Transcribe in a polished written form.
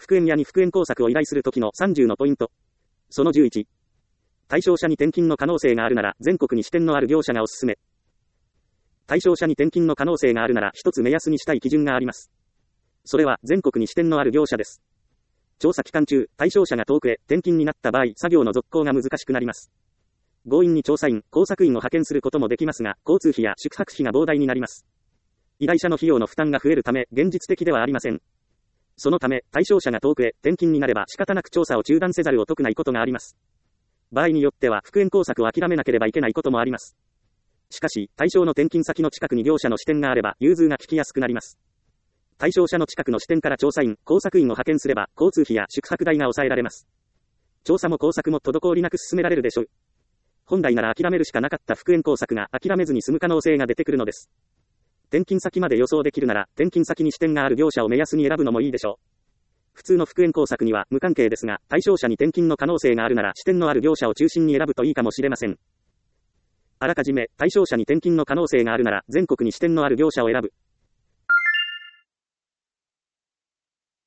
復縁屋に復縁工作を依頼するときの30のポイント。その11。対象者に転勤の可能性があるなら、全国に支店のある業者がおすすめ。対象者に転勤の可能性があるなら、一つ目安にしたい基準があります。それは、全国に支店のある業者です。調査期間中、対象者が遠くへ転勤になった場合、作業の続行が難しくなります。強引に調査員、工作員を派遣することもできますが、交通費や宿泊費が膨大になります。依頼者の費用の負担が増えるため、現実的ではありません。そのため、対象者が遠くへ転勤になれば仕方なく調査を中断せざるを得ないことがあります。場合によっては、復縁工作を諦めなければいけないこともあります。しかし、対象の転勤先の近くに業者の支店があれば、融通が利きやすくなります。対象者の近くの支店から調査員、工作員を派遣すれば、交通費や宿泊代が抑えられます。調査も工作も滞りなく進められるでしょう。本来なら諦めるしかなかった復縁工作が諦めずに済む可能性が出てくるのです。転勤先まで予想できるなら、転勤先に支店がある業者を目安に選ぶのもいいでしょう。普通の復縁工作には無関係ですが、対象者に転勤の可能性があるなら支店のある業者を中心に選ぶといいかもしれません。あらかじめ対象者に転勤の可能性があるなら全国に支店のある業者を選ぶ。